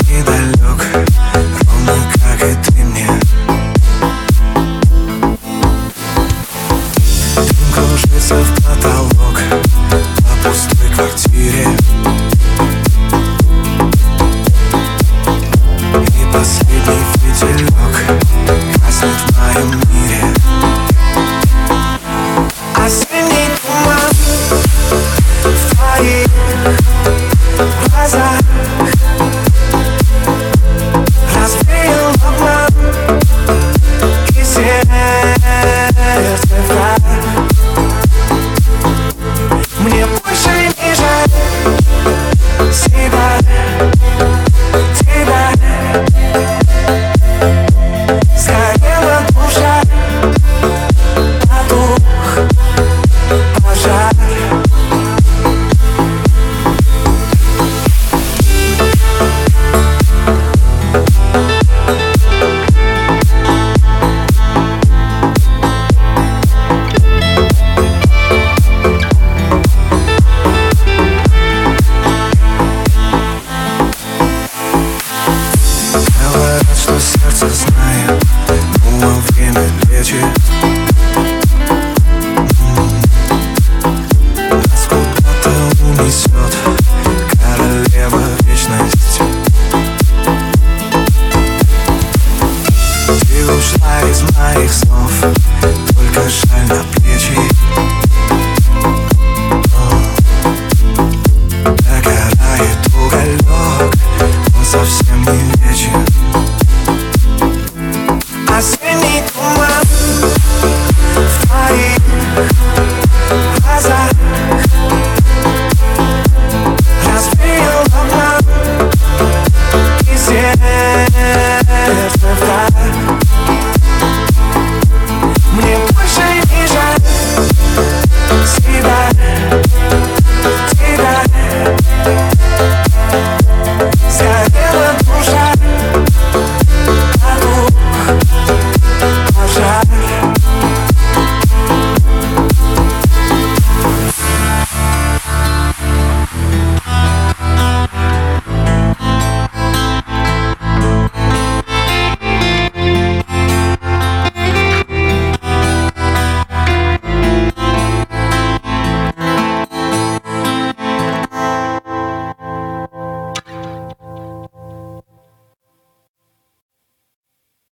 недалек, ровно как и ты мне. Дым кружится в потолок по пустой квартире, и последний фитилек гаснет в моем мире. Осенний туман в твоих глазах развеял обман, и сердце враг. Мне больше не жаль себя, тебя. Сгорела душа, потух пожар. Говорят, что сердце знает